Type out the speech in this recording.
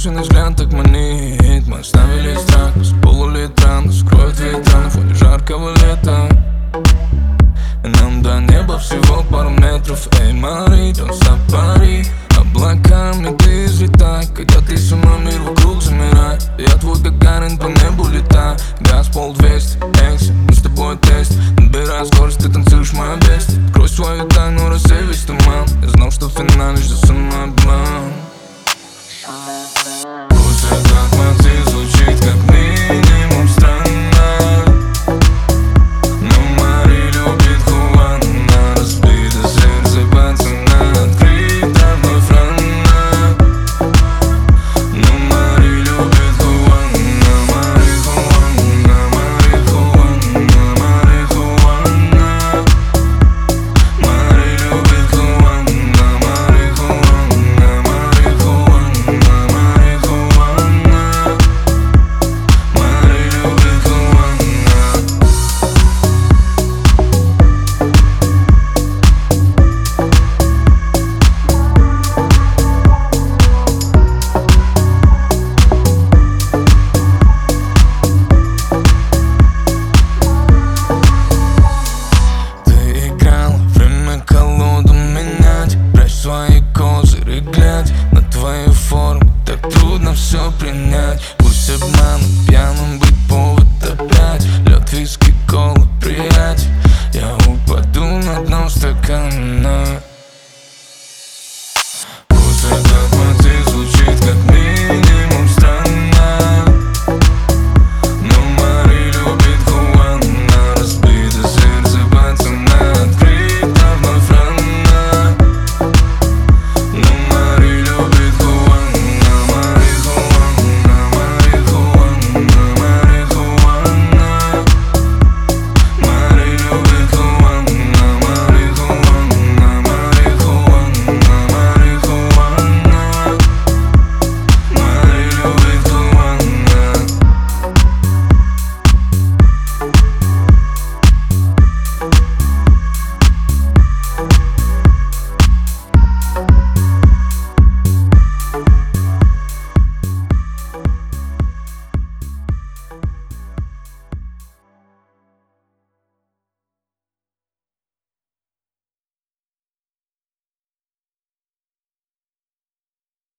бешеный взгляд так манит. Мы оставили страх, без полулитра нас скроет ветра на фоне жаркого лета. Нам до неба всего пару метров. Эй, Мари, don't stop, пари. Облаками ты взлетай, когда ты сама, мир вокруг замирает. Я твой Гагарин, по небу летай. Газ пол 200, экси, мы с тобой тест. Набирай скорость, ты танцуешь мою бест. Открой свою тайну, рассей весь туман. Я знал, что в финале ждет самообман. Пусть этот мотив звучит как минимум странно, но Мари любит Хуана. Разбито сердце пацана, открыто вновь рано. Но Мари любит Хуана. Мари Хуана, Мари Хуана, Мари Хуана. Мари любит Хуана, Мари Хуана, Мари Хуана, Мари Хуана. Мари любит Хуана. Ты играл, время колоду менять. Прячь свои козыри, глядь на твою форму. Так трудно все принять. Пусть обман, пьяным быть повод опять. Лед, виски, кола, приятель.